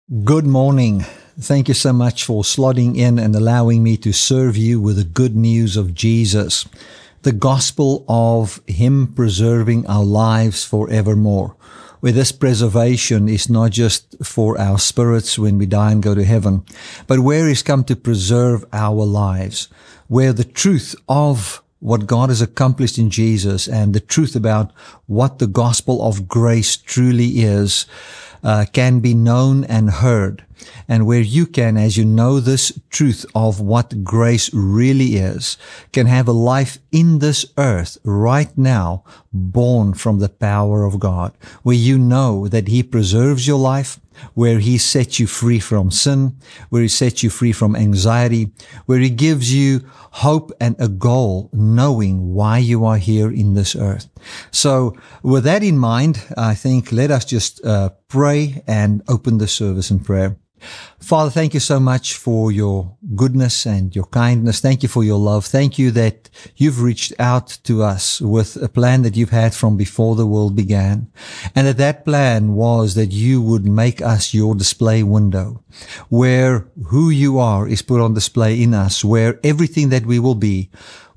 Good morning. Thank you so much for slotting in and allowing me to serve you with the good news of Jesus, the gospel of Him preserving our lives forevermore, where this preservation is not just for our spirits when we die and go to heaven, but where He's come to preserve our lives, where the truth of what God has accomplished in Jesus and the truth about what the gospel of grace truly is can be known and heard, and where you can, as you know this truth of what grace really is, can have a life in this earth right now, born from the power of God, where you know that He preserves your life, where He sets you free from sin, where He sets you free from anxiety, where He gives you hope and a goal, knowing why you are here in this earth. So with that in mind, I think let us just pray and open the service in prayer. Father, thank you so much for your goodness and your kindness. Thank you for your love. Thank you that you've reached out to us with a plan that you've had from before the world began. And that plan was that you would make us your display window, where who you are is put on display in us, where everything that we will be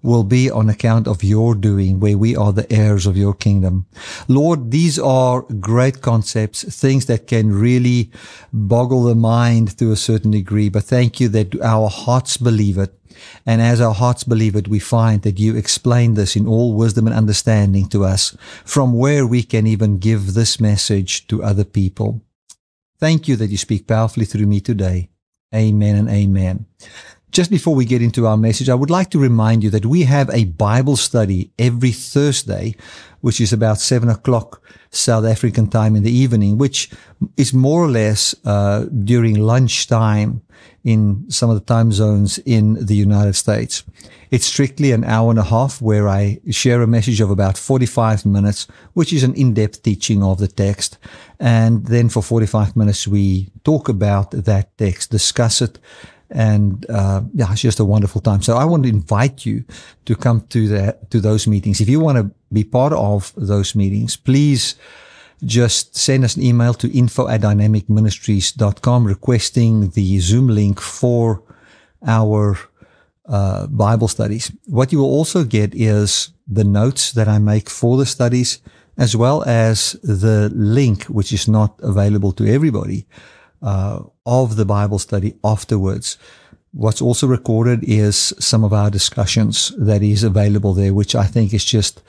on account of your doing, where we are the heirs of your kingdom. Lord, these are great concepts, things that can really boggle the mind to a certain degree, but thank you that our hearts believe it. And as our hearts believe it, we find that you explain this in all wisdom and understanding to us, from where we can even give this message to other people. Thank you that you speak powerfully through me today. Amen and amen. Just before we get into our message, I would like to remind you that we have a Bible study every Thursday, which is about 7 o'clock South African time in the evening, which is more or less during lunchtime in some of the time zones in the United States. It's strictly an hour and a half where I share a message of about 45 minutes, which is an in-depth teaching of the text. And then for 45 minutes, we talk about that text, discuss it, and it's just a wonderful time. So I want to invite you to come to those meetings. If you want to be part of those meetings, please just send us an email to info@dynamicministries.com requesting the Zoom link for our Bible studies. What you will also get is the notes that I make for the studies, as well as the link, which is not available to everybody, of the Bible study afterwards. What's also recorded is some of our discussions that is available there, which I think is just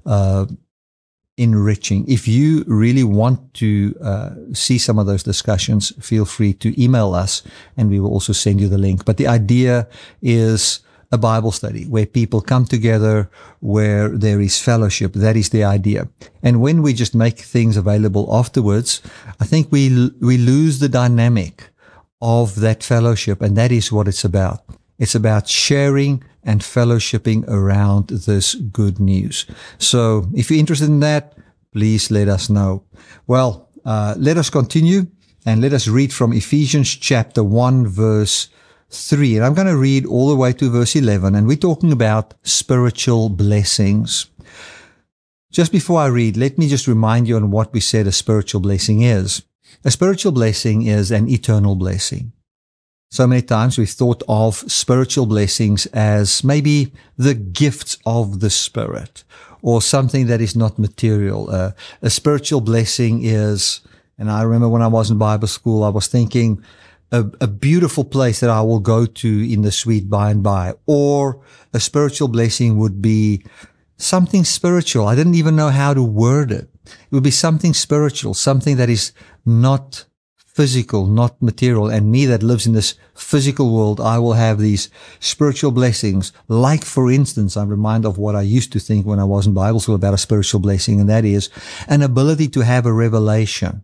enriching. If you really want to see some of those discussions, feel free to email us and we will also send you the link. But the idea is a Bible study where people come together, where there is fellowship. That is the idea. And when we just make things available afterwards, I think we lose the dynamic of that fellowship, and that is what it's about. It's about sharing and fellowshipping around this good news. So if you're interested in that, please let us know. Well, let us continue and let us read from Ephesians chapter 1 verse 3. And I'm going to read all the way to verse 11, and we're talking about spiritual blessings. Just before I read, let me just remind you on what we said a spiritual blessing is. A spiritual blessing is an eternal blessing. So many times we've thought of spiritual blessings as maybe the gifts of the Spirit or something that is not material. A spiritual blessing is, and I remember when I was in Bible school, I was thinking a beautiful place that I will go to in the sweet by and by. Or a spiritual blessing would be something spiritual. I didn't even know how to word it. It would be something spiritual, something that is not physical, not material. And me that lives in this physical world, I will have these spiritual blessings. Like, for instance, I'm reminded of what I used to think when I was in Bible school about a spiritual blessing, and that is an ability to have a revelation,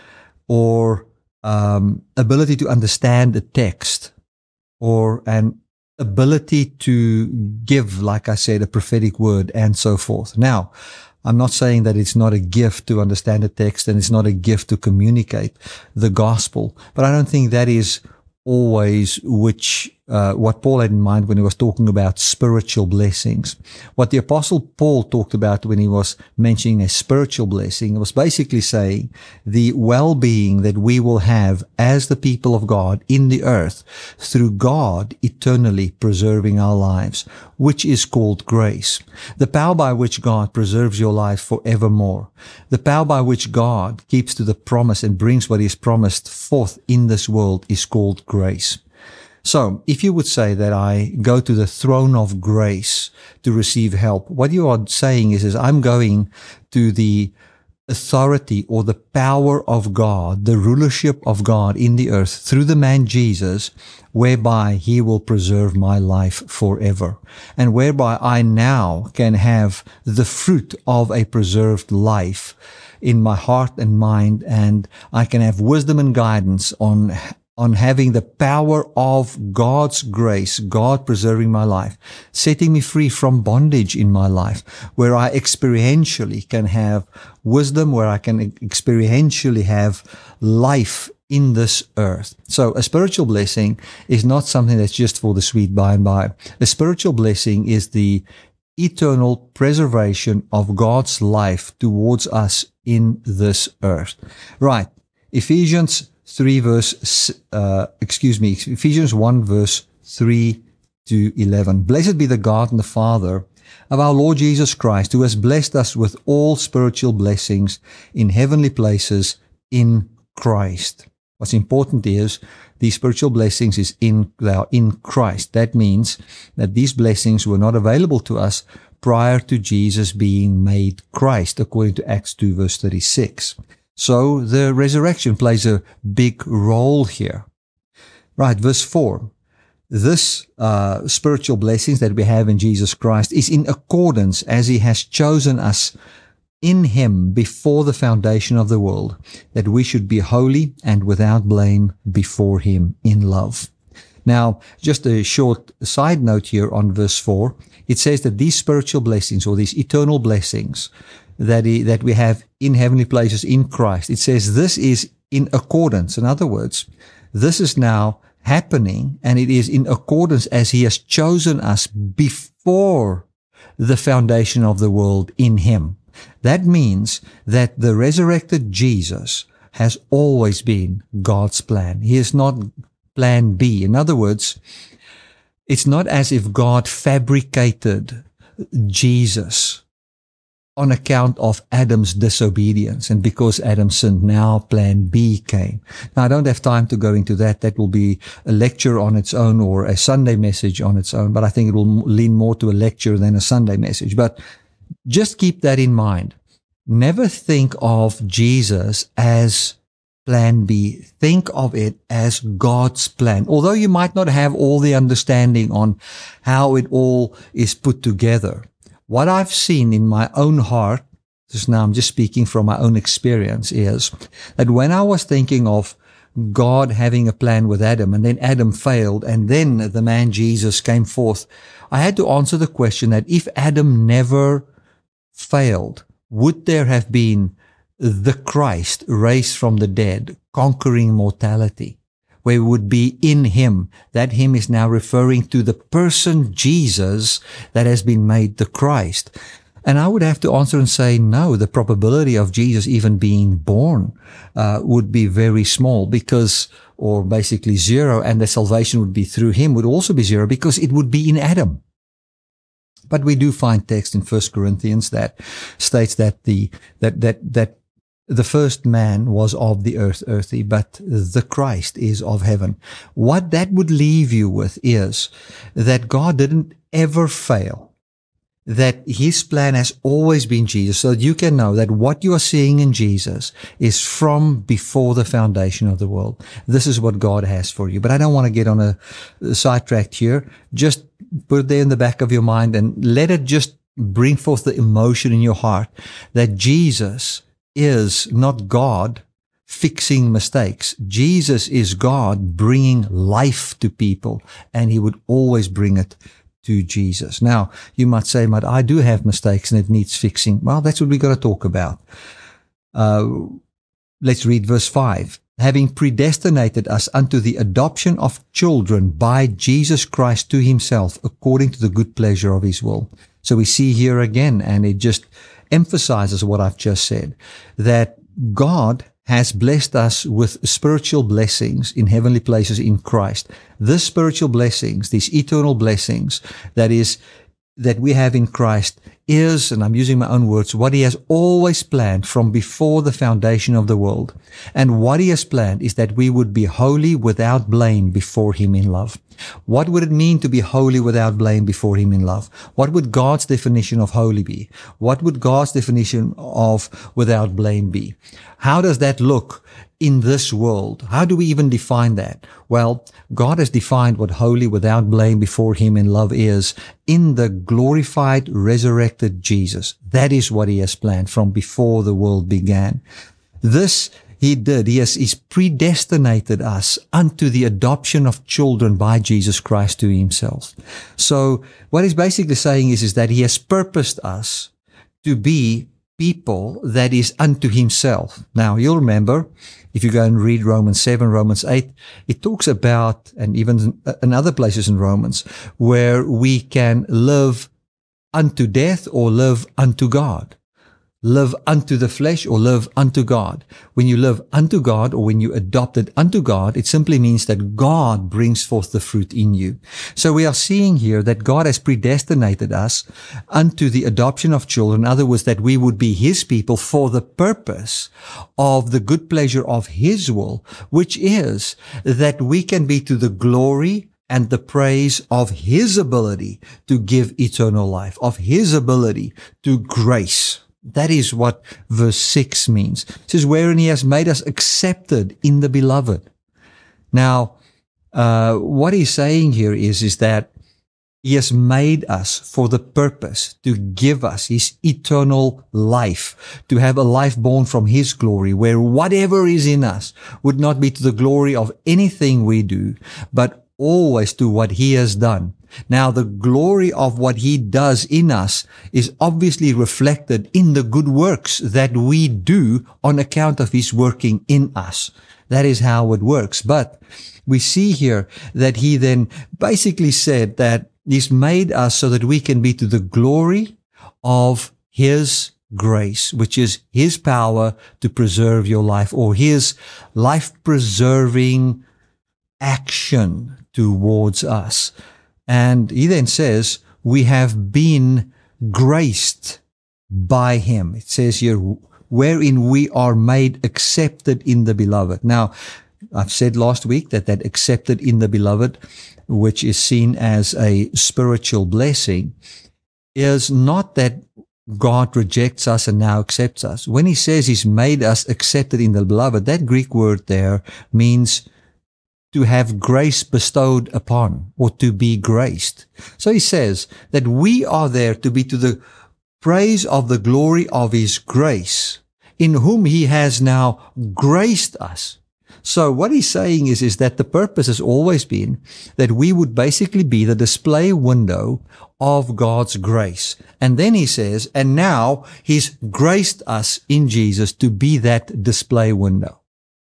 or ability to understand a text, or an ability to give, like I said, a prophetic word, and so forth. Now, I'm not saying that it's not a gift to understand a text and it's not a gift to communicate the gospel, but I don't think that is always which what Paul had in mind when he was talking about spiritual blessings. What the Apostle Paul talked about when he was mentioning a spiritual blessing was basically saying the well-being that we will have as the people of God in the earth through God eternally preserving our lives, which is called grace. The power by which God preserves your life forevermore. The power by which God keeps to the promise and brings what is promised forth in this world is called grace. So, if you would say that I go to the throne of grace to receive help, what you are saying is I'm going to the authority or the power of God, the rulership of God in the earth through the man Jesus, whereby he will preserve my life forever, and whereby I now can have the fruit of a preserved life in my heart and mind, and I can have wisdom and guidance on having the power of God's grace, God preserving my life, setting me free from bondage in my life, where I experientially can have wisdom, where I can experientially have life in this earth. So a spiritual blessing is not something that's just for the sweet by and by. A spiritual blessing is the eternal preservation of God's life towards us in this earth. Right. Ephesians 1 verse 3 to 11. Blessed be the God and the Father of our Lord Jesus Christ, who has blessed us with all spiritual blessings in heavenly places in Christ. What's important is these spiritual blessings they are in Christ. That means that these blessings were not available to us prior to Jesus being made Christ, according to Acts 2 verse 36. So the resurrection plays a big role here. Right, verse 4. This spiritual blessings that we have in Jesus Christ is in accordance as he has chosen us in him before the foundation of the world, that we should be holy and without blame before him in love. Now, just a short side note here on verse 4. It says that these spiritual blessings, or these eternal blessings that we have in heavenly places in Christ, it says this is in accordance. In other words, this is now happening, and it is in accordance as he has chosen us before the foundation of the world in him. That means that the resurrected Jesus has always been God's plan. He is not plan B. In other words, it's not as if God fabricated Jesus on account of Adam's disobedience, and because Adam sinned, now plan B came. Now, I don't have time to go into that. That will be a lecture on its own, or a Sunday message on its own, but I think it will lean more to a lecture than a Sunday message. But just keep that in mind. Never think of Jesus as plan B. Think of it as God's plan. Although you might not have all the understanding on how it all is put together, what I've seen in my own heart, just now I'm just speaking from my own experience, is that when I was thinking of God having a plan with Adam, and then Adam failed, and then the man Jesus came forth, I had to answer the question that if Adam never failed, would there have been the Christ raised from the dead, conquering mortality, where we would be in him? That him is now referring to the person Jesus that has been made the Christ. And I would have to answer and say, no, the probability of Jesus even being born would be very small, or basically zero, and the salvation would be through him would also be zero, because it would be in Adam. But we do find text in 1 Corinthians that states that the first man was of the earth, earthy, but the Christ is of heaven. What that would leave you with is that God didn't ever fail, that his plan has always been Jesus, so that you can know that what you are seeing in Jesus is from before the foundation of the world. This is what God has for you. But I don't want to get on a sidetrack here. Just put it there in the back of your mind and let it just bring forth the emotion in your heart that Jesus is not God fixing mistakes. Jesus is God bringing life to people, and he would always bring it to Jesus. Now, you might say, but I do have mistakes and it needs fixing. Well, that's what we got to talk about. Let's read verse 5. having predestinated us unto the adoption of children by Jesus Christ to himself, according to the good pleasure of his will. So we see here again, and it just emphasizes what I've just said, that God has blessed us with spiritual blessings in heavenly places in Christ. These spiritual blessings, these eternal blessings that we have in Christ is, and I'm using my own words, what he has always planned from before the foundation of the world. And what he has planned is that we would be holy without blame before him in love. What would it mean to be holy without blame before him in love? What would God's definition of holy be? What would God's definition of without blame be? How does that look in this world? How do we even define that? Well, God has defined what holy without blame before him in love is in the glorified, resurrected Jesus. That is what he has planned from before the world began. This he did. He's predestinated us unto the adoption of children by Jesus Christ to himself. So what he's basically saying is that he has purposed us to be people that is unto himself. Now, you'll remember, if you go and read Romans 7, Romans 8, it talks about, and even in other places in Romans, where we can live unto death or live unto God. Live unto the flesh or live unto God. When you live unto God or when you adopted unto God, it simply means that God brings forth the fruit in you. So we are seeing here that God has predestinated us unto the adoption of children. In other words, that we would be his people for the purpose of the good pleasure of his will, which is that we can be to the glory and the praise of his ability to give eternal life, of his ability to grace. That is what verse 6 means. It says, wherein he has made us accepted in the beloved. Now, what he's saying here is that he has made us for the purpose to give us his eternal life, to have a life born from his glory, where whatever is in us would not be to the glory of anything we do, but always to what he has done. Now, the glory of what he does in us is obviously reflected in the good works that we do on account of his working in us. That is how it works. But we see here that he then basically said that he's made us so that we can be to the glory of his grace, which is his power to preserve your life, or his life-preserving action towards us. And he then says, we have been graced by him. It says here, wherein we are made accepted in the beloved. Now, I've said last week that accepted in the beloved, which is seen as a spiritual blessing, is not that God rejects us and now accepts us. When he says he's made us accepted in the beloved, that Greek word there means to have grace bestowed upon, or to be graced. So he says that we are there to be to the praise of the glory of his grace, in whom he has now graced us. So what he's saying is that the purpose has always been that we would basically be the display window of God's grace. And then he says, and now he's graced us in Jesus to be that display window,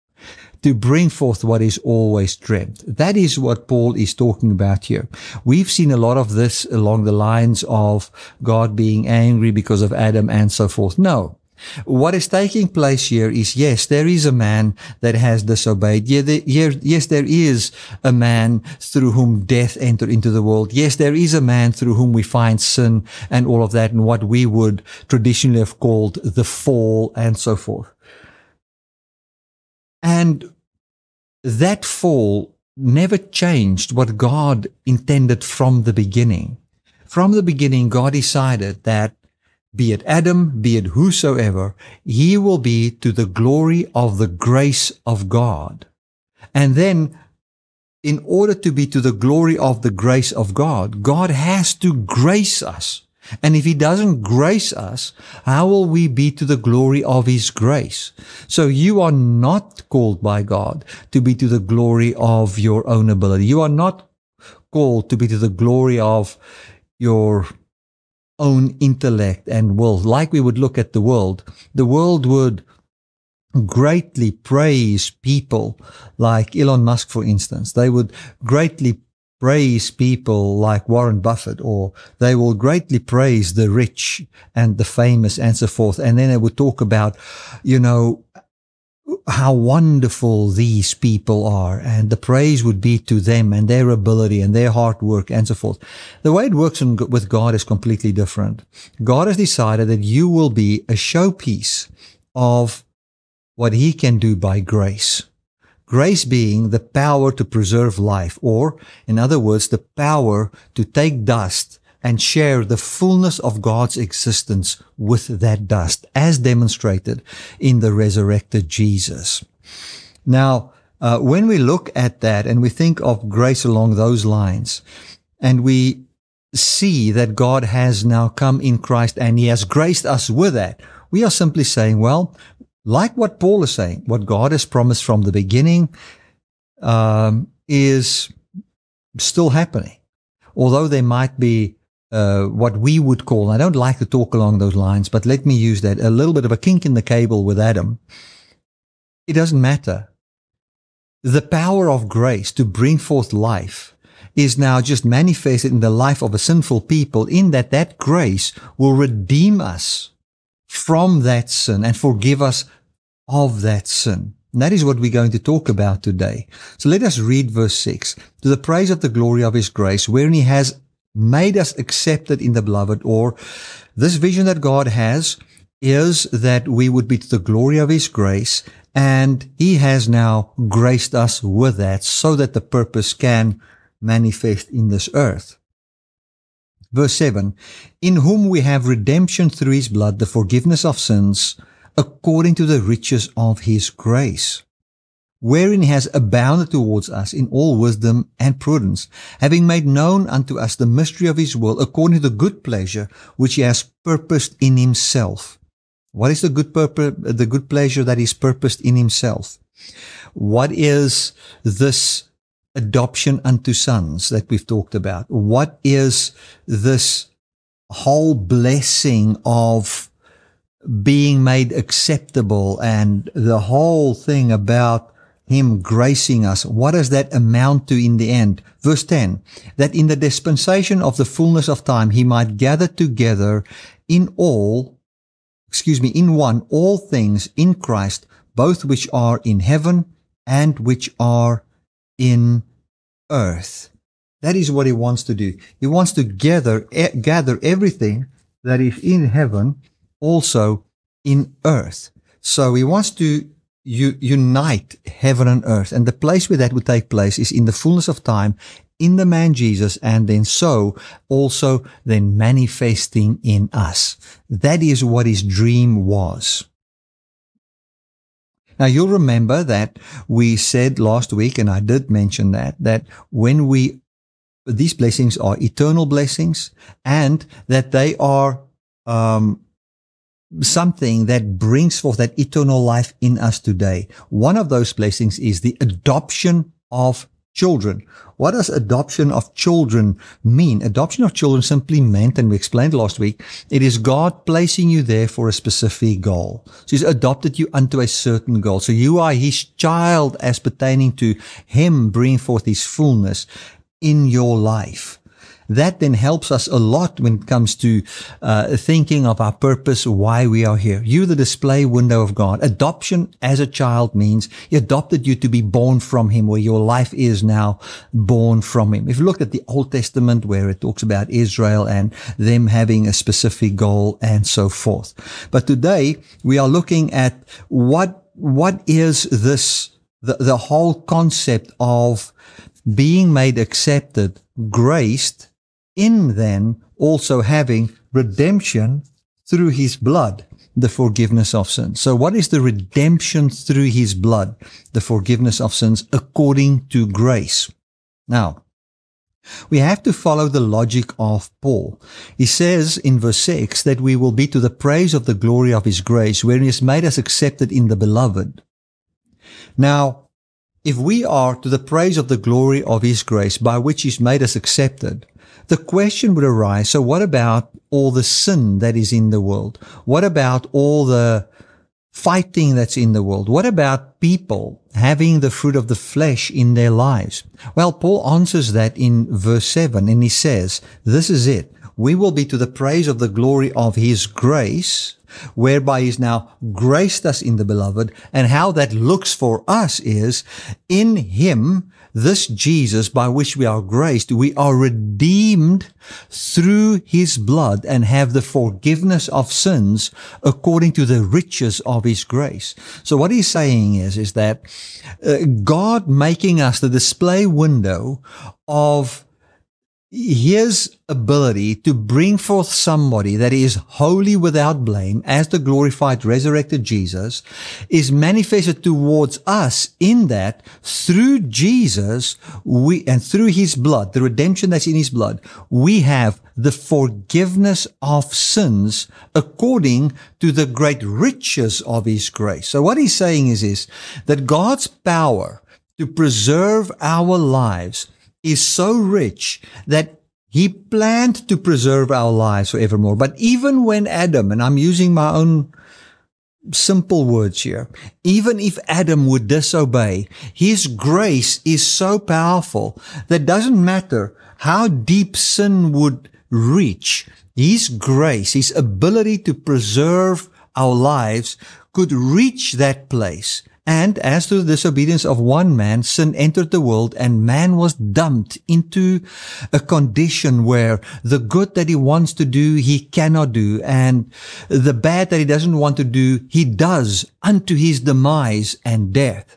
to bring forth what is always dreamt. That is what Paul is talking about here. We've seen a lot of this along the lines of God being angry because of Adam and so forth. No. What is taking place here is, yes, there is a man that has disobeyed. Yes, there is a man through whom death entered into the world. Yes, there is a man through whom we find sin and all of that, and what we would traditionally have called the fall and so forth. And that fall never changed what God intended from the beginning. From the beginning, God decided that be it Adam, be it whosoever, he will be to the glory of the grace of God. And then, in order to be to the glory of the grace of God, God has to grace us. And if he doesn't grace us, how will we be to the glory of his grace? So you are not called by God to be to the glory of your own ability. You are not called to be to the glory of your own intellect and will. Like we would look at the world would greatly praise people like Elon Musk, for instance. They would greatly praise people like Warren Buffett, or they will greatly praise the rich and the famous and so forth. And then they would talk about, how wonderful these people are, and the praise would be to them and their ability and their hard work and so forth. The way it works with God is completely different. God has decided that you will be a showpiece of what He can do by grace. Grace being the power to preserve life, or, in other words, the power to take dust and share the fullness of God's existence with that dust, as demonstrated in the resurrected Jesus. Now, when we look at that and we think of grace along those lines, and we see that God has now come in Christ and He has graced us with that, we are simply saying, well, like what Paul is saying, what God has promised from the beginning is still happening. Although there might be what we would call, I don't like to talk along those lines, but let me use that, a little bit of a kink in the cable with Adam. It doesn't matter. The power of grace to bring forth life is now just manifested in the life of a sinful people, in that grace will redeem us from that sin and forgive us of that sin. And that is what we're going to talk about today. So let us read verse 6. To the praise of the glory of His grace, wherein He has made us accepted in the beloved, or this vision that God has is that we would be to the glory of His grace, and He has now graced us with that so that the purpose can manifest in this earth. Verse 7, in whom we have redemption through His blood, the forgiveness of sins, according to the riches of His grace, wherein He has abounded towards us in all wisdom and prudence, having made known unto us the mystery of His will, according to the good pleasure which He has purposed in Himself. What is the good pleasure that is purposed in Himself? What is this adoption unto sons that we've talked about? What is this whole blessing of being made acceptable and the whole thing about Him gracing us? What does that amount to in the end? Verse 10, that in the dispensation of the fullness of time He might gather together in one all things in Christ, both which are in heaven and which are in earth. That is what He wants to do. He wants to gather everything that is in heaven also in earth. So He wants to unite heaven and earth. And the place where that would take place is in the fullness of time, in the man Jesus, and then also manifesting in us. That is what His dream was. Now you'll remember that we said last week, and I did mention that when these blessings are eternal blessings, and that they are something that brings forth that eternal life in us today. One of those blessings is the adoption of children. What does adoption of children mean? Adoption of children simply meant, and we explained last week, it is God placing you there for a specific goal. So He's adopted you unto a certain goal. So you are His child as pertaining to Him bringing forth His fullness in your life. That then helps us a lot when it comes to thinking of our purpose, why we are here. You, the display window of God. Adoption as a child means He adopted you to be born from Him, where your life is now born from Him. If you look at the Old Testament, where it talks about Israel and them having a specific goal and so forth. But today we are looking at what is this, the whole concept of being made accepted, graced, in then also having redemption through His blood, the forgiveness of sins. So what is the redemption through His blood? The forgiveness of sins according to grace. Now, we have to follow the logic of Paul. He says in verse 6 that we will be to the praise of the glory of His grace, wherein He has made us accepted in the beloved. Now, if we are to the praise of the glory of His grace, by which He's made us accepted, the question would arise, so what about all the sin that is in the world? What about all the fighting that's in the world? What about people having the fruit of the flesh in their lives? Well, Paul answers that in verse 7, and he says, this is it. We will be to the praise of the glory of his grace, whereby he's now graced us in the beloved. And how that looks for us is, in him, this Jesus by which we are graced, we are redeemed through his blood and have the forgiveness of sins according to the riches of his grace. So what he's saying is that God making us the display window of his ability to bring forth somebody that is wholly without blame as the glorified resurrected Jesus is manifested towards us in that through Jesus and through his blood, the redemption that's in his blood, we have the forgiveness of sins according to the great riches of his grace. So what he's saying is that God's power to preserve our lives is so rich that he planned to preserve our lives forevermore. But even when Adam, and I'm using my own simple words here, even if Adam would disobey, his grace is so powerful that doesn't matter how deep sin would reach, his grace, his ability to preserve our lives could reach that place. And as to the disobedience of one man, sin entered the world, and man was dumped into a condition where the good that he wants to do, he cannot do, and the bad that he doesn't want to do, he does unto his demise and death.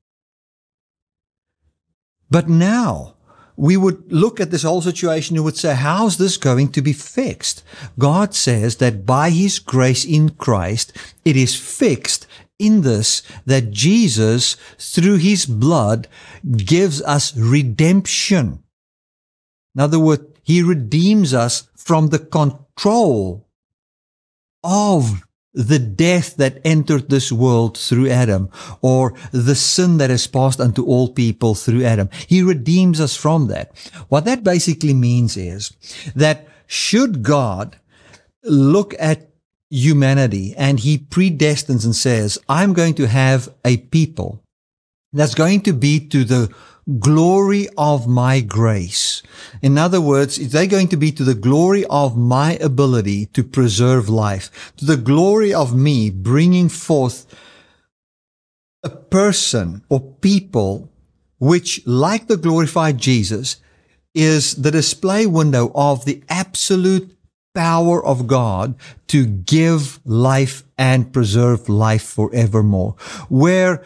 But now, we would look at this whole situation and would say, how's this going to be fixed? God says that by his grace in Christ, it is fixed in this, that Jesus, through his blood, gives us redemption. In other words, he redeems us from the control of the death that entered this world through Adam, or the sin that has passed unto all people through Adam. He redeems us from that. What that basically means is that should God look at humanity and he predestines and says, I'm going to have a people that's going to be to the glory of my grace. In other words, they're going to be to the glory of my ability to preserve life, to the glory of me bringing forth a person or people which, like the glorified Jesus, is the display window of the absolute power of God to give life and preserve life forevermore, where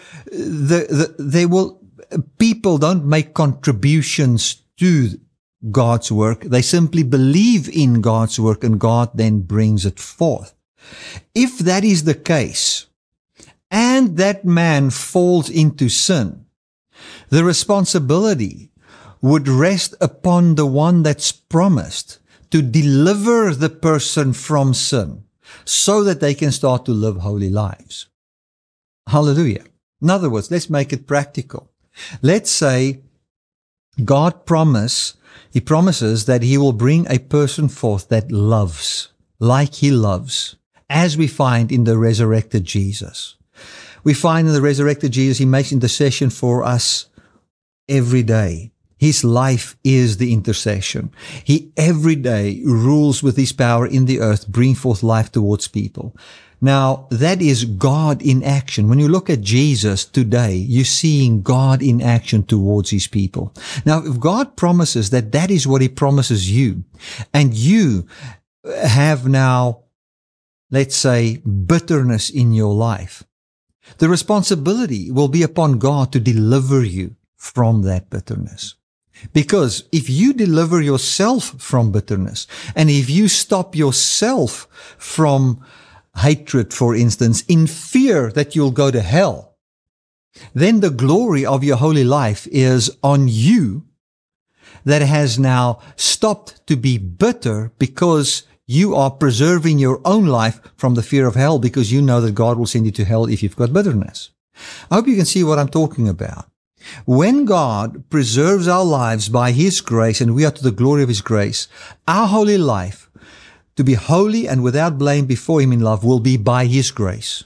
people don't make contributions to God's work. They simply believe in God's work, and God then brings it forth. If that is the case, and that man falls into sin, the responsibility would rest upon the one that's promised to deliver the person from sin so that they can start to live holy lives. Hallelujah. In other words, let's make it practical. Let's say God promises that he will bring a person forth that loves like he loves, as we find in the resurrected Jesus. We find in the resurrected Jesus, he makes intercession for us every day. His life is the intercession. He every day rules with his power in the earth, bring forth life towards people. Now, that is God in action. When you look at Jesus today, you're seeing God in action towards his people. Now, if God promises that that is what he promises you, and you have now, let's say, bitterness in your life, the responsibility will be upon God to deliver you from that bitterness. Because if you deliver yourself from bitterness, and if you stop yourself from hatred, for instance, in fear that you'll go to hell, then the glory of your holy life is on you that has now stopped to be bitter because you are preserving your own life from the fear of hell, because you know that God will send you to hell if you've got bitterness. I hope you can see what I'm talking about. When God preserves our lives by his grace, and we are to the glory of his grace, our holy life, to be holy and without blame before him in love, will be by his grace.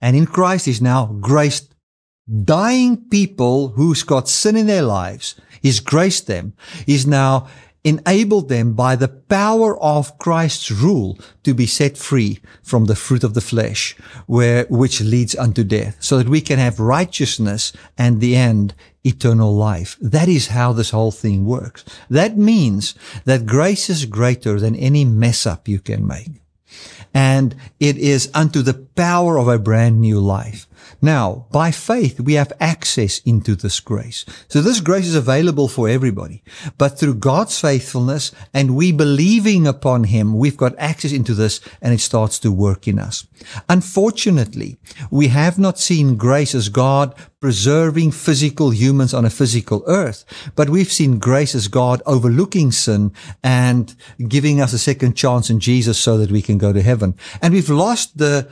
And in Christ is now grace. Dying people who's got sin in their lives, He's graced them. He's now enabled them by the power of Christ's rule to be set free from the fruit of the flesh, which leads unto death, so that we can have righteousness and the end, eternal life. That is how this whole thing works. That means that grace is greater than any mess up you can make. And it is unto the power of a brand new life. Now, by faith, we have access into this grace. So this grace is available for everybody. But through God's faithfulness and we believing upon Him, we've got access into this and it starts to work in us. Unfortunately, we have not seen grace as God preserving physical humans on a physical earth, but we've seen grace as God overlooking sin and giving us a second chance in Jesus so that we can go to heaven. And we've lost the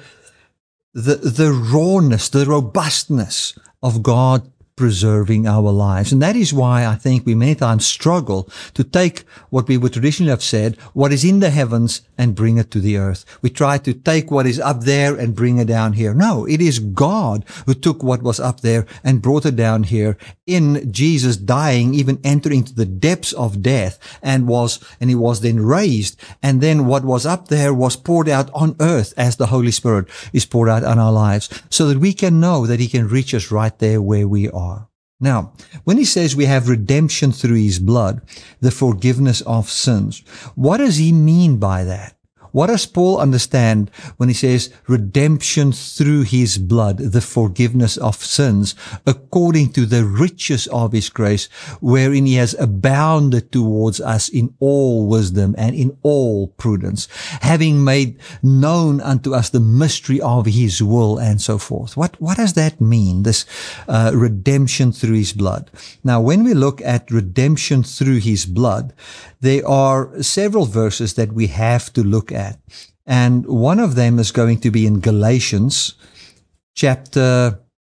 rawness, the robustness of God preserving our lives. And that is why I think we many times struggle to take what we would traditionally have said, what is in the heavens, and bring it to the earth. We try to take what is up there and bring it down here. No, it is God who took what was up there and brought it down here in Jesus dying, even entering into the depths of death, and He was then raised. And then what was up there was poured out on earth as the Holy Spirit is poured out on our lives, so that we can know that He can reach us right there where we are. Now, when He says we have redemption through His blood, the forgiveness of sins, what does He mean by that? What does Paul understand when he says redemption through His blood, the forgiveness of sins, according to the riches of His grace, wherein He has abounded towards us in all wisdom and in all prudence, having made known unto us the mystery of His will, and so forth? What does that mean, this redemption through His blood? Now, when we look at redemption through His blood, there are several verses that we have to look at. And one of them is going to be in Romans chapter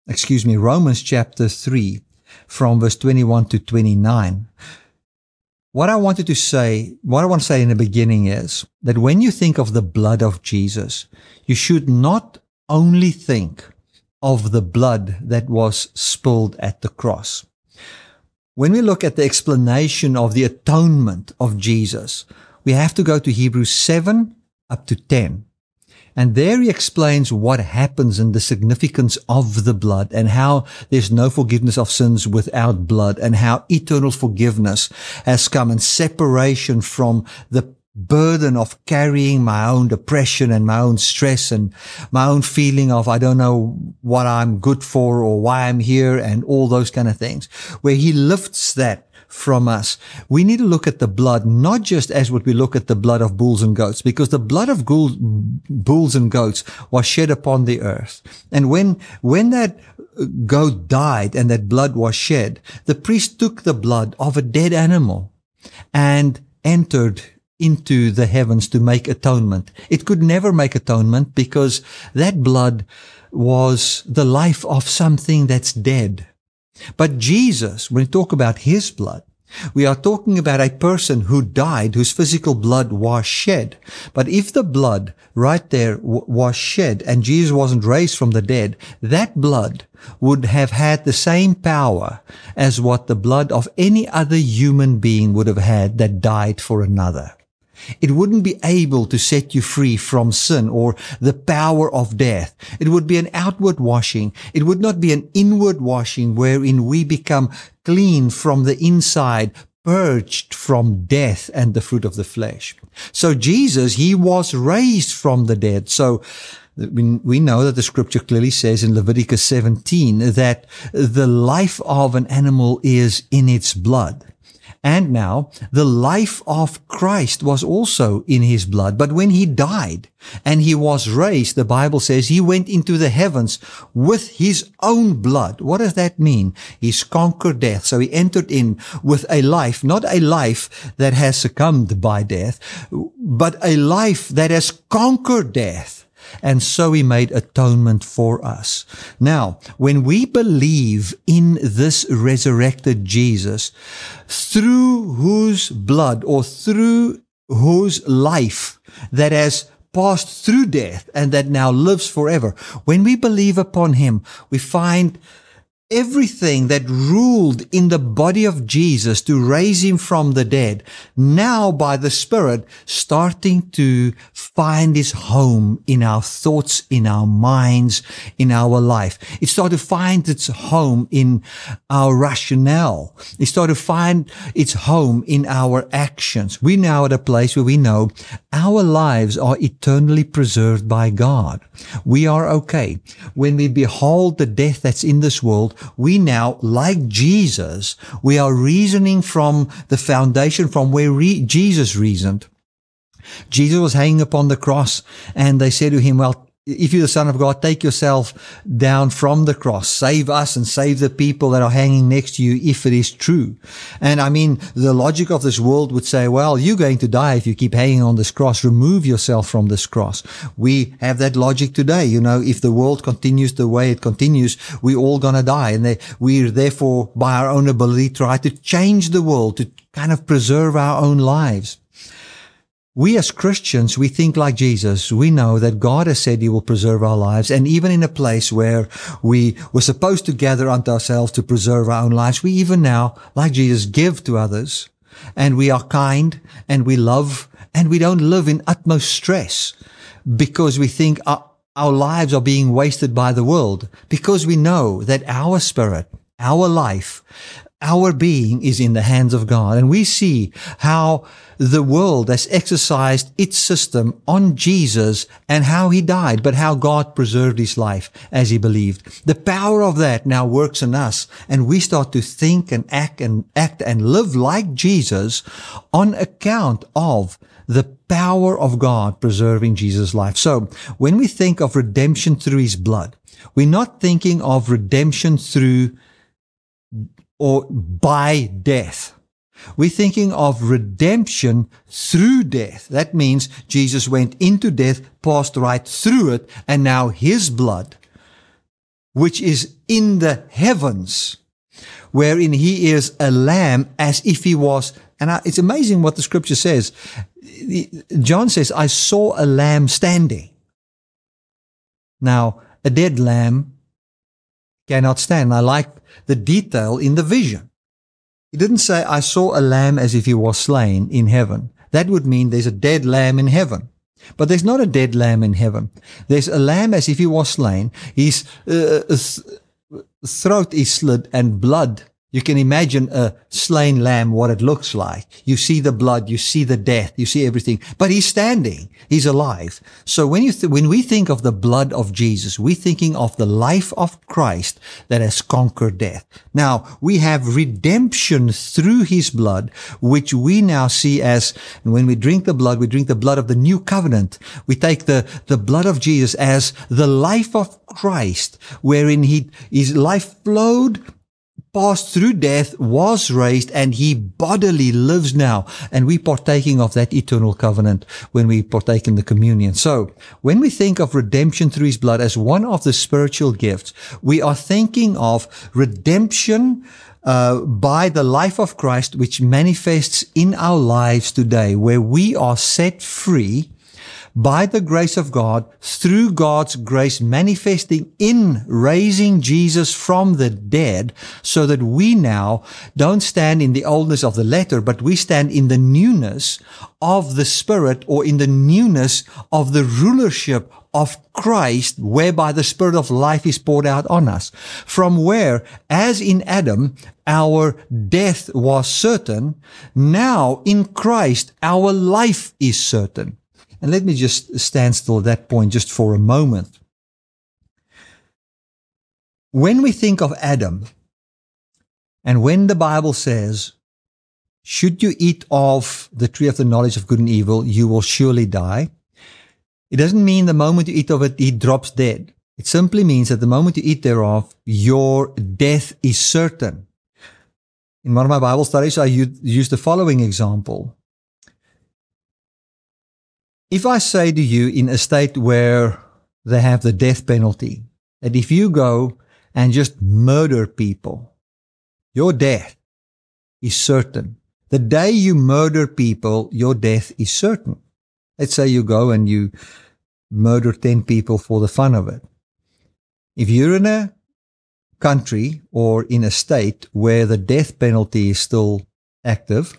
3, from verse 21 to 29. What I want to say in the beginning is that when you think of the blood of Jesus, you should not only think of the blood that was spilled at the cross. When we look at the explanation of the atonement of Jesus, we have to go to Hebrews 7 up to 10. And there he explains what happens and the significance of the blood, and how there's no forgiveness of sins without blood, and how eternal forgiveness has come, and separation from the burden of carrying my own depression and my own stress and my own feeling of I don't know what I'm good for or why I'm here and all those kind of things, where He lifts that from us. We need to look at the blood not just as what we look at the blood of bulls and goats, because the blood of bulls and goats was shed upon the earth. And when that goat died and that blood was shed, the priest took the blood of a dead animal and entered into the heavens to make atonement. It could never make atonement because that blood was the life of something that's dead. But Jesus, when we talk about His blood, we are talking about a person who died, whose physical blood was shed. But if the blood right there was shed and Jesus wasn't raised from the dead, that blood would have had the same power as what the blood of any other human being would have had that died for another. It wouldn't be able to set you free from sin or the power of death. It would be an outward washing. It would not be an inward washing wherein we become clean from the inside, purged from death and the fruit of the flesh. So Jesus, He was raised from the dead. So we know that the scripture clearly says in Leviticus 17 that the life of an animal is in its blood. And now, the life of Christ was also in His blood. But when He died and He was raised, the Bible says He went into the heavens with His own blood. What does that mean? He's conquered death. So He entered in with a life, not a life that has succumbed by death, but a life that has conquered death. And so He made atonement for us. Now, when we believe in this resurrected Jesus, through whose blood or through whose life that has passed through death and that now lives forever. When we believe upon him, we find everything that ruled in the body of Jesus to raise him from the dead, now by the Spirit starting to find his home in our thoughts, in our minds, in our life. It started to find its home in our rationale. It started to find its home in our actions. We're now at a place where we know our lives are eternally preserved by God. We are okay. When we behold the death that's in this world, we now, like Jesus, we are reasoning from the foundation from where Jesus reasoned. Jesus was hanging upon the cross, and they said to him, well, if you're the Son of God, take yourself down from the cross. Save us and save the people that are hanging next to you if it is true. And I mean, the logic of this world would say, well, you're going to die if you keep hanging on this cross. Remove yourself from this cross. We have that logic today. You know, if the world continues the way it continues, we're all going to die. And we therefore, by our own ability, try to change the world, to kind of preserve our own lives. We as Christians, we think like Jesus. We know that God has said he will preserve our lives. And even in a place where we were supposed to gather unto ourselves to preserve our own lives, we even now, like Jesus, give to others. And we are kind and we love and we don't live in utmost stress because we think our lives are being wasted by the world, because we know that our spirit, our life, our being is in the hands of God. And we see how the world has exercised its system on Jesus and how he died, but how God preserved his life as he believed. The power of that now works in us, and we start to think and act and live like Jesus on account of the power of God preserving Jesus' life. So when we think of redemption through his blood, we're not thinking of redemption through or by death. We're thinking of redemption through death. That means Jesus went into death, passed right through it, and now his blood, which is in the heavens, wherein he is a lamb as if he was. And it's amazing what the scripture says. John says, I saw a lamb standing. Now, a dead lamb cannot stand. I like the detail in the vision. He didn't say, I saw a lamb as if he was slain in heaven. That would mean there's a dead lamb in heaven. But there's not a dead lamb in heaven. There's a lamb as if he was slain. His throat is slit and blood. You can imagine a slain lamb, what it looks like. You see the blood, you see the death, you see everything. But he's standing. He's alive. So when we think of the blood of Jesus, we're thinking of the life of Christ that has conquered death. Now, we have redemption through his blood, which we now see as, when we drink the blood of the new covenant. We take the blood of Jesus as the life of Christ, wherein his life flowed, passed through death, was raised, and he bodily lives now. And we partaking of that eternal covenant when we partake in the communion. So when we think of redemption through his blood as one of the spiritual gifts, we are thinking of redemption by the life of Christ, which manifests in our lives today, where we are set free by the grace of God, through God's grace manifesting in raising Jesus from the dead, so that we now don't stand in the oldness of the letter, but we stand in the newness of the Spirit, or in the newness of the rulership of Christ, whereby the Spirit of life is poured out on us. From where, as in Adam, our death was certain, now in Christ, our life is certain. And let me just stand still at that point just for a moment. When we think of Adam, and when the Bible says, should you eat of the tree of the knowledge of good and evil, you will surely die. It doesn't mean the moment you eat of it, he drops dead. It simply means that the moment you eat thereof, your death is certain. In one of my Bible studies, I used the following example. If I say to you, in a state where they have the death penalty, that if you go and just murder people, your death is certain. The day you murder people, your death is certain. Let's say you go and you murder 10 people for the fun of it. If you're in a country or in a state where the death penalty is still active,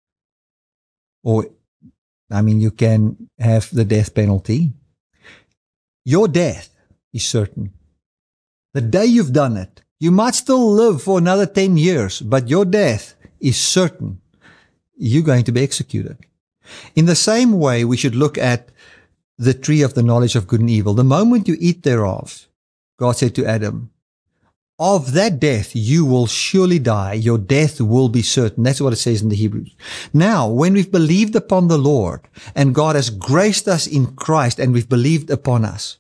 you can have the death penalty, your death is certain. The day you've done it, you might still live for another 10 years, but your death is certain. You're going to be executed. In the same way, we should look at the tree of the knowledge of good and evil. The moment you eat thereof, God said to Adam, of that death you will surely die. Your death will be certain. That's what it says in the Hebrews. Now, when we've believed upon the Lord and God has graced us in Christ and we've believed upon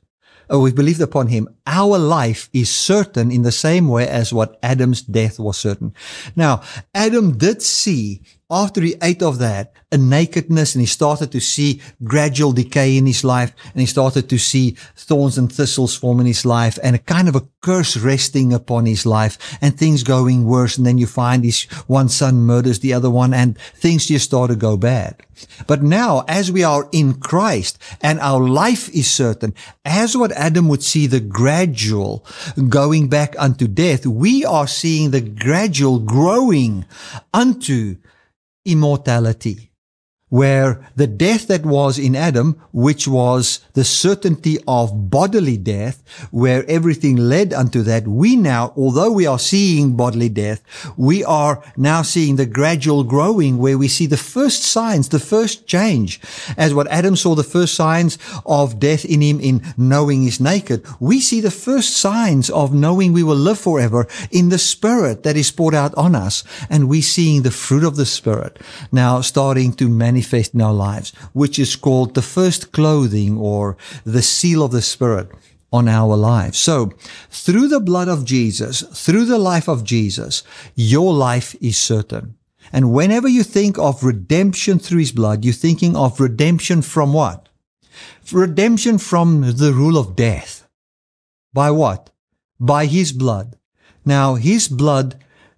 Him, our life is certain in the same way as what Adam's death was certain. Now, Adam did see, after he ate of that, a nakedness, and he started to see gradual decay in his life, and he started to see thorns and thistles form in his life, and a kind of a curse resting upon his life, and things going worse, and then you find his one son murders the other one, and things just start to go bad. But now, as we are in Christ, and our life is certain, as what Adam would see the gradual going back unto death, we are seeing the gradual growing unto immortality, where the death that was in Adam, which was the certainty of bodily death, where everything led unto that, we now, although we are seeing bodily death, we are now seeing the gradual growing, where we see the first signs, the first change. As what Adam saw the first signs of death in him in knowing he's naked, we see the first signs of knowing we will live forever in the Spirit that is poured out on us. And we seeing the fruit of the Spirit now starting to manifest in our lives, which is called the first clothing or the seal of the Spirit on our lives. So, through the blood of Jesus, through the life of Jesus, your life is certain. And whenever you think of redemption through His blood, you're thinking of redemption from what? Redemption from the rule of death. By what? By His blood. Now, His blood,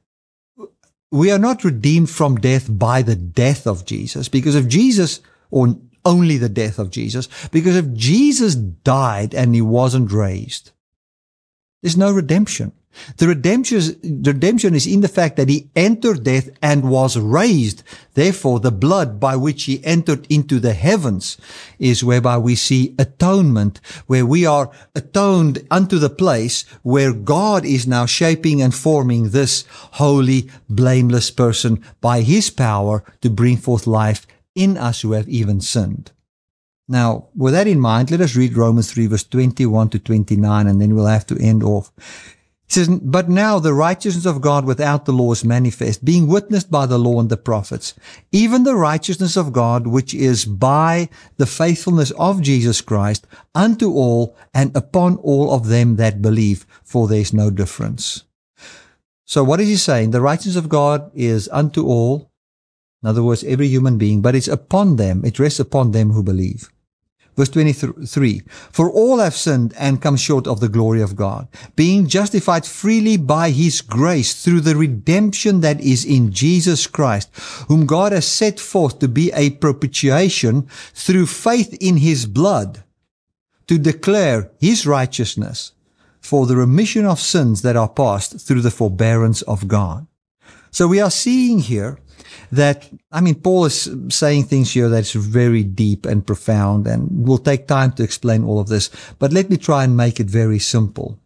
we are not redeemed from death by the death of Jesus, because of Jesus, or only the death of Jesus, because if Jesus died and He wasn't raised, there's no redemption. The redemption is in the fact that He entered death and was raised. Therefore, the blood by which He entered into the heavens is whereby we see atonement, where we are atoned unto the place where God is now shaping and forming this holy, blameless person by His power to bring forth life in us who have even sinned. Now, with that in mind, let us read Romans 3 verse 21 to 29, and then we'll have to end off. It says, but now the righteousness of God without the law is manifest, being witnessed by the law and the prophets, even the righteousness of God, which is by the faithfulness of Jesus Christ unto all and upon all of them that believe, for there is no difference. So what is he saying? The righteousness of God is unto all, in other words, every human being, but it's upon them, it rests upon them who believe. Verse 23, for all have sinned and come short of the glory of God, being justified freely by His grace through the redemption that is in Jesus Christ, whom God has set forth to be a propitiation through faith in His blood, to declare His righteousness for the remission of sins that are past through the forbearance of God. So we are seeing here that, Paul is saying things here that's very deep and profound, and we'll take time to explain all of this, but let me try and make it very simple.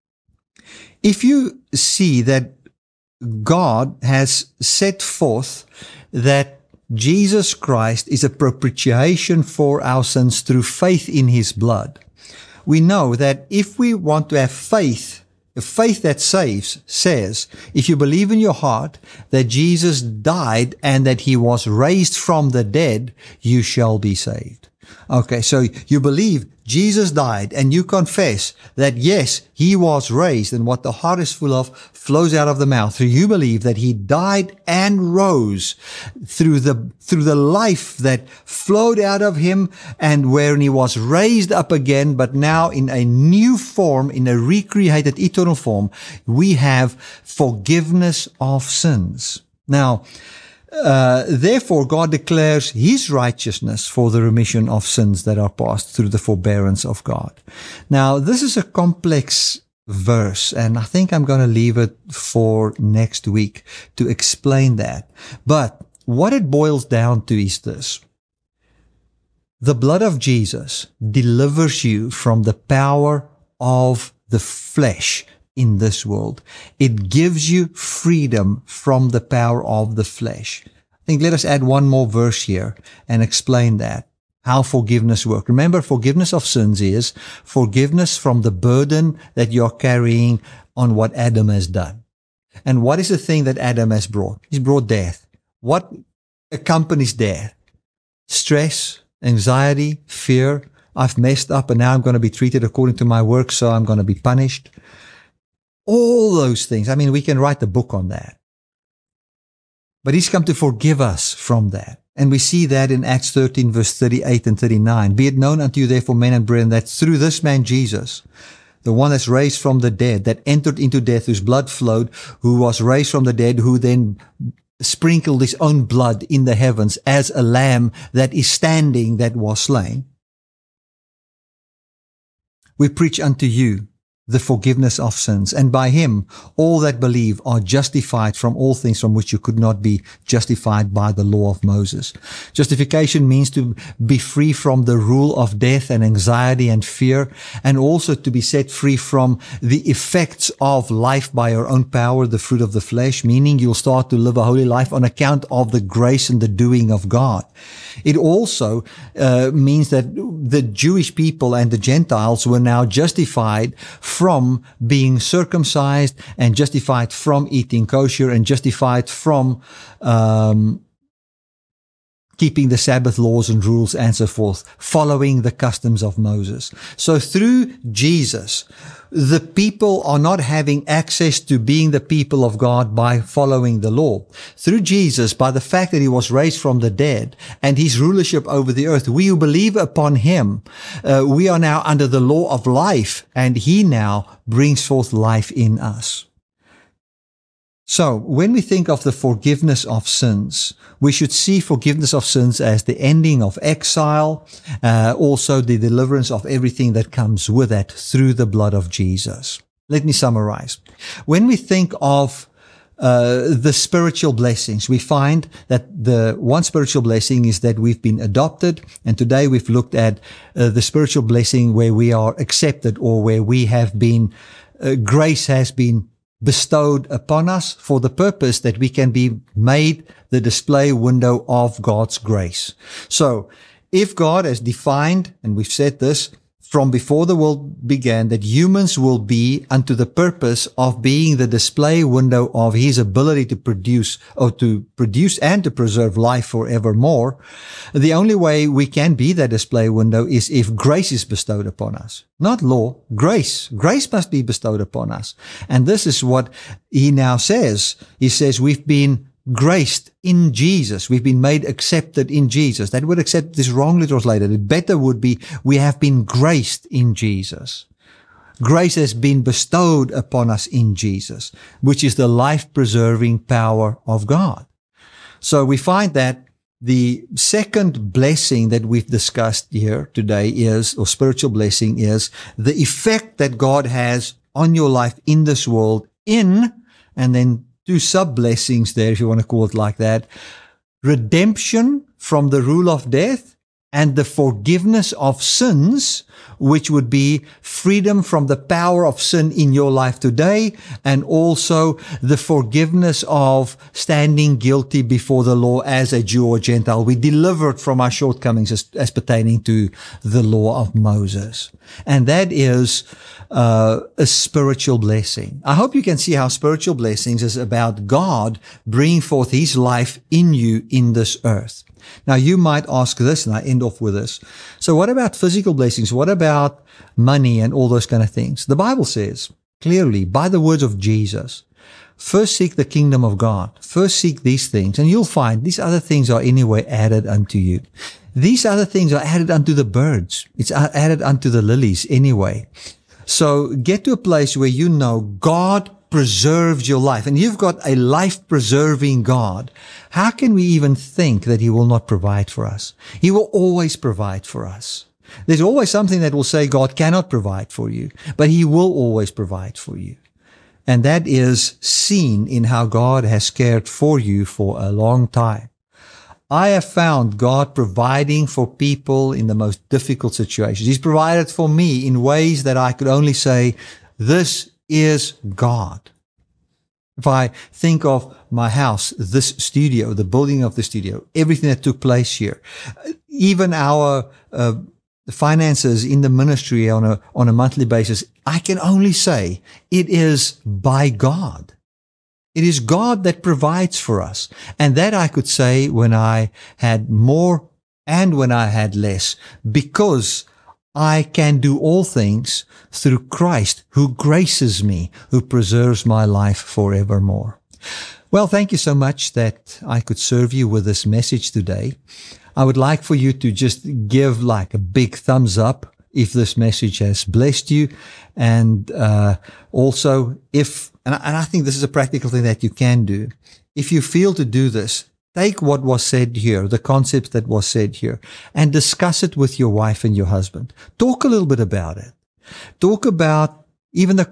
If you see that God has set forth that Jesus Christ is a propitiation for our sins through faith in His blood, we know that if we want to have faith, the faith that saves says, if you believe in your heart that Jesus died and that He was raised from the dead, you shall be saved. Okay, so you believe Jesus died and you confess that yes, He was raised, and what the heart is full of flows out of the mouth. So you believe that He died and rose through the life that flowed out of Him, and wherein He was raised up again, but now in a new form, in a recreated eternal form, we have forgiveness of sins. Now, Therefore, God declares his righteousness for the remission of sins that are past through the forbearance of God. Now, this is a complex verse, and I think I'm going to leave it for next week to explain that. But what it boils down to is this. The blood of Jesus delivers you from the power of the flesh in this world. It gives you freedom from the power of the flesh. I think let us add one more verse here and explain that, how forgiveness works. Remember, forgiveness of sins is forgiveness from the burden that you're carrying on what Adam has done. And what is the thing that Adam has brought? He's brought death. What accompanies death? Stress, anxiety, fear. I've messed up and now I'm going to be treated according to my work, so I'm going to be punished. All those things. I mean, we can write a book on that. But he's come to forgive us from that. And we see that in Acts 13, verse 38 and 39. Be it known unto you, therefore, men and brethren, that through this man Jesus, the one that's raised from the dead, that entered into death, whose blood flowed, who was raised from the dead, who then sprinkled his own blood in the heavens as a lamb that is standing that was slain. We preach unto you the forgiveness of sins, and by him all that believe are justified from all things from which you could not be justified by the law of Moses. Justification means to be free from the rule of death and anxiety and fear, and also to be set free from the effects of life by your own power, the fruit of the flesh, meaning you'll start to live a holy life on account of the grace and the doing of God. It also means that the Jewish people and the Gentiles were now justified from being circumcised and justified from eating kosher and justified from keeping the Sabbath laws and rules and so forth, following the customs of Moses. So through Jesus, the people are not having access to being the people of God by following the law. Through Jesus, by the fact that he was raised from the dead and his rulership over the earth, we who believe upon him, we are now under the law of life, and he now brings forth life in us. So, when we think of the forgiveness of sins, we should see forgiveness of sins as the ending of exile, also the deliverance of everything that comes with that through the blood of Jesus. Let me summarize. When we think of the spiritual blessings, we find that the one spiritual blessing is that we've been adopted, and today we've looked at the spiritual blessing where we are accepted, or where we have been, grace has been bestowed upon us for the purpose that we can be made the display window of God's grace. So, if God has defined, and we've said this from before the world began, that humans will be unto the purpose of being the display window of his ability to produce and to preserve life forevermore, the only way we can be that display window is if grace is bestowed upon us. Not law, grace. Grace must be bestowed upon us. And this is what he now says. He says we've been graced in Jesus. We've been made accepted in Jesus. That word accept is wrongly translated. It better would be we have been graced in Jesus. Grace has been bestowed upon us in Jesus, which is the life-preserving power of God. So we find that the second blessing that we've discussed here today is, or spiritual blessing is, the effect that God has on your life in this world and then two sub-blessings there, if you want to call it like that. Redemption from the rule of death and the forgiveness of sins, which would be freedom from the power of sin in your life today, and also the forgiveness of standing guilty before the law as a Jew or Gentile. We delivered from our shortcomings as pertaining to the law of Moses. And that is a spiritual blessing. I hope you can see how spiritual blessings is about God bringing forth his life in you in this earth. Now, you might ask this, and I end off with this. So what about physical blessings? What about money and all those kind of things? The Bible says clearly, by the words of Jesus, first seek the kingdom of God. First seek these things, and you'll find these other things are anyway added unto you. These other things are added unto the birds. It's added unto the lilies anyway. So get to a place where you know God preserved your life, and you've got a life-preserving God, how can we even think that He will not provide for us? He will always provide for us. There's always something that will say God cannot provide for you, but He will always provide for you. And that is seen in how God has cared for you for a long time. I have found God providing for people in the most difficult situations. He's provided for me in ways that I could only say, this is God. If I think of my house, this studio, the building of the studio, everything that took place here, even our finances in the ministry on a monthly basis, I can only say it is by God. It is God that provides for us. And that I could say when I had more and when I had less, because I can do all things through Christ who graces me, who preserves my life forevermore. Well, thank you so much that I could serve you with this message today. I would like for you to just give like a big thumbs up if this message has blessed you. And also, and I think this is a practical thing that you can do. If you feel to do this, take what was said here, the concepts that was said here, and discuss it with your wife and your husband. Talk a little bit about it. Talk about even the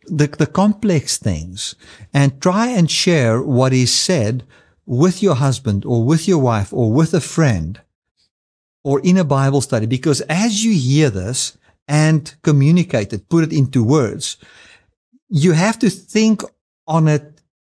complex things, and try and share what is said with your husband or with your wife or with a friend or in a Bible study. Because as you hear this and communicate it, put it into words, you have to think on it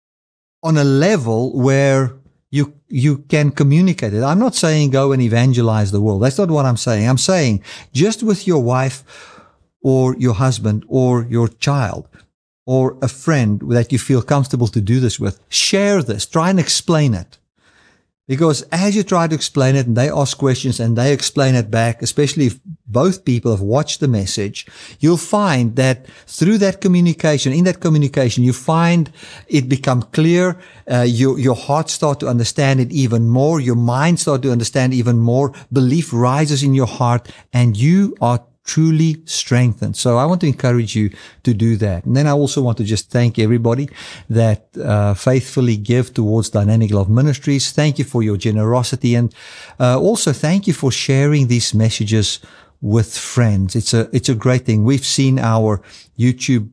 on a level where you can communicate it. I'm not saying go and evangelize the world. That's not what I'm saying. I'm saying just with your wife or your husband or your child or a friend that you feel comfortable to do this with, share this. Try and explain it. Because as you try to explain it and they ask questions and they explain it back, especially if both people have watched the message, you'll find that through that communication, in that communication, you find it become clear. Your heart start to understand it even more. Your mind start to understand even more. Belief rises in your heart and you are truly strengthened. So I want to encourage you to do that. And then I also want to just thank everybody that faithfully give towards Dynamic Love Ministries. Thank you for your generosity, and also thank you for sharing these messages with friends. It's a great thing. We've seen our YouTube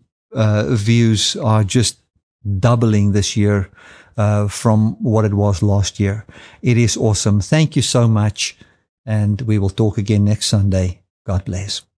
views are just doubling this year from what it was last year. It is awesome. Thank you so much, and we will talk again next Sunday. God bless.